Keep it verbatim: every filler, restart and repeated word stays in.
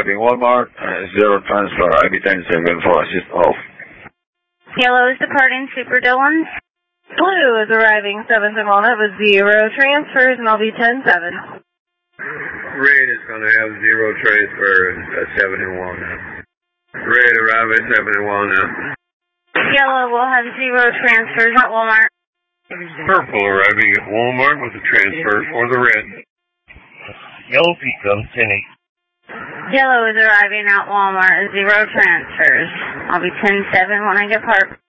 arriving Walmart, uh, zero transfer, I B ten seven for assist off. Yellow is departing Super Dillon. Blue is arriving seventh and Walnut with zero transfers, and I'll be ten seven. Red is going to have zero transfer and uh, seven and Walnut. Red arrive at seven and Walnut. Yellow will have zero transfers at Walmart. Purple arriving at Walmart with a transfer for the red. Yellow Pico, ten eight. Yellow is arriving at Walmart, zero transfers. I'll be ten seven when I get parked.